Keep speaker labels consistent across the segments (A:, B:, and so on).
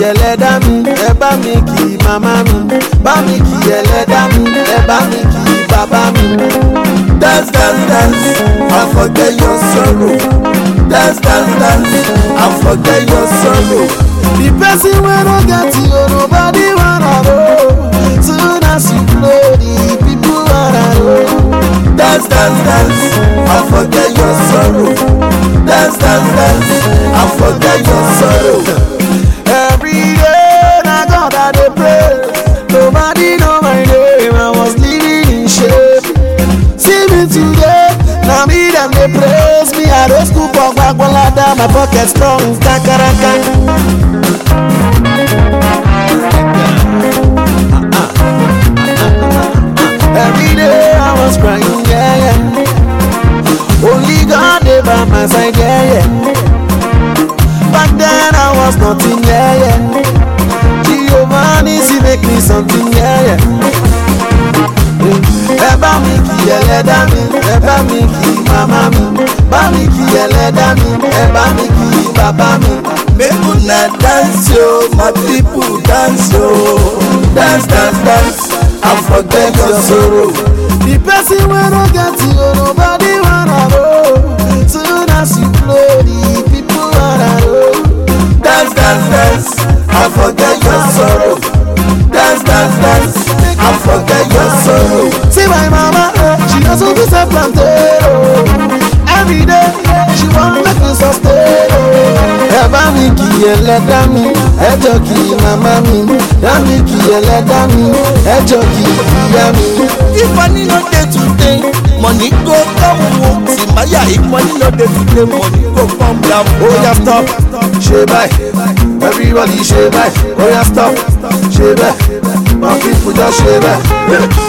A: ẹlẹ́dá mi, ẹ bá mi kí màmá mi, bá mi kí ẹlẹ́dá mi, ẹ bá mi kí bàbá mi. Dance, dance, dance, and forget your sorrow. Dance, dance, dance, and forget your sorrow. The person wey no get you, nobody wanna know. Soon as you blow, the people wanna know. Dance, dance, dance, and forget your sorrow. Dance, dance, dance, and forget your sorrow. Every day, na God I dey pray. Nobody know my name, I was living in shame. See me today, now me them they praise me. I don't scoop up back one ladder, my pocket strong, kakaraka. Every day I was crying, yeah, yeah. Only God they by my side, yeah, yeah. Back then I was nothing, yeah, yeah. Giovanni, he make me something, yeah, yeah. Ẹ bá mi kí ẹlẹ́dá mi, ẹ bá mi kí màmá mi, bá mi kí ẹlẹ́dá mi, ẹ bá mi kí bàbá mi. Make una dance yo, my people dance yo. Dance, dance, dance, and forget your sorrow. The person wey no get you, nobody wanna know. Soon as you blow, the people wanna know. Dance, dance, dance, and forget your sorrow. Dance, dance, dance, and forget your sorrow. See my mama, she also be self-planted. Every day, she want make me sustain. Ẹ bá mi kí ẹlẹ́dá mi, ẹ jọ kí màmá mi. Ẹ bá mi kí ẹlẹ́dá mi, ẹ jọ kí ìyá mi.
B: If money no dey today, money go come o. Simaya, if money no dey today, money go come down.
A: Oh yeah, stop, ṣe báyìí. Everybody ṣe báyìí. Oh yeah, stop, ṣe báyìí. My people just ṣe báyìí.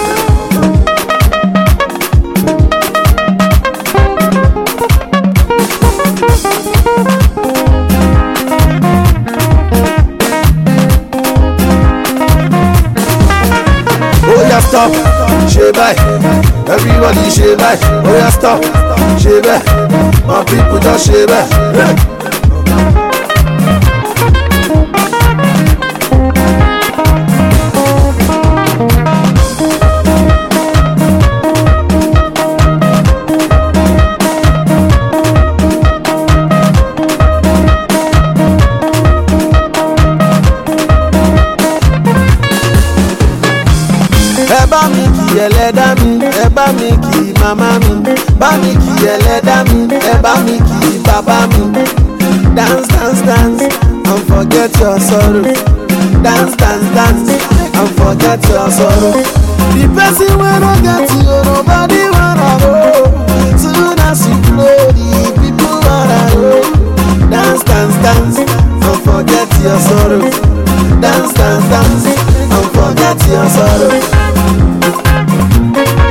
A: Stop, ṣe báyìí. Everybody ṣe báyìí. Oh yeah, stop, ṣe báyìí. My people just ṣe báyìí. Ẹ bá mi kí ẹlẹ́dá mi, ẹ bá mi kí màmá mi, bá mi kí ẹlẹ́dá mi, ẹ bá mi kí bàbá mi. Dance, dance, dance, and forget your sorrow. Dance, dance, dance, and forget your sorrow. The person wey no get you, nobody wanna know. Soon as you blow, the people wanna know. Dance, dance, dance, and forget your sorrow. Dance, dance, dance, and forget your sorrow.